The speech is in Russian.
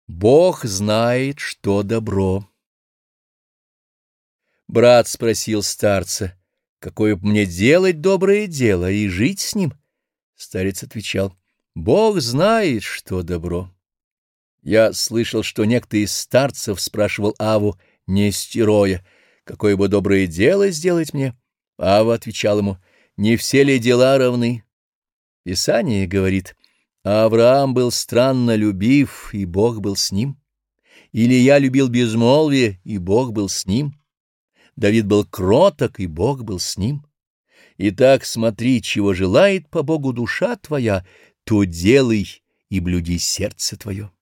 Бог знает, что добро. Брат спросил старца, какое б мне делать доброе дело и жить с ним? Старец отвечал: Бог знает, что добро. Я слышал, что некто из старцев спрашивал Аву Нестероя, какое бы доброе дело сделать мне. Ава отвечал ему: не все ли дела равны? Писание говорит: Авраам был странно любив, и Бог был с ним. Илия любил безмолвие, и Бог был с ним. Давид был кроток, и Бог был с ним. Итак, смотри, чего желает по Богу душа твоя, то делай и блюди сердце твое.